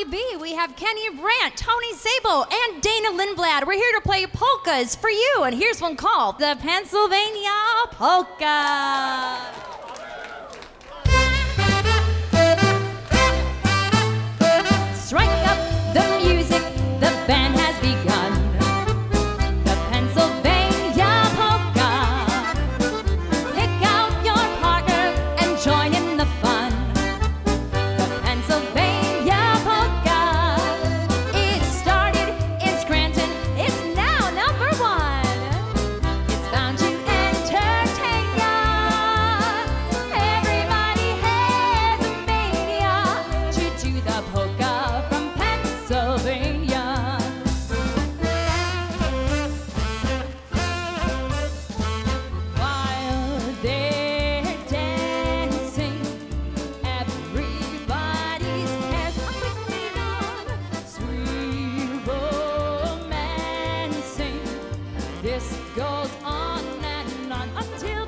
B, we have Kenny Brandt, Tony Sabo, and Dana Lindblad. We're here to play polkas for you, and here's one called the Pennsylvania Polka. Strike up the music, the band has begun. The Pennsylvania Polka. Pick out your partner and join in the fun. The Pennsylvania Polka. It started in Scranton, it's now #1. It's bound to entertain ya. Everybody has a mania to do the polka from Pennsylvania. While they're dancing, everybody's hair's quickly done. Sweet romancing, this goes on and on until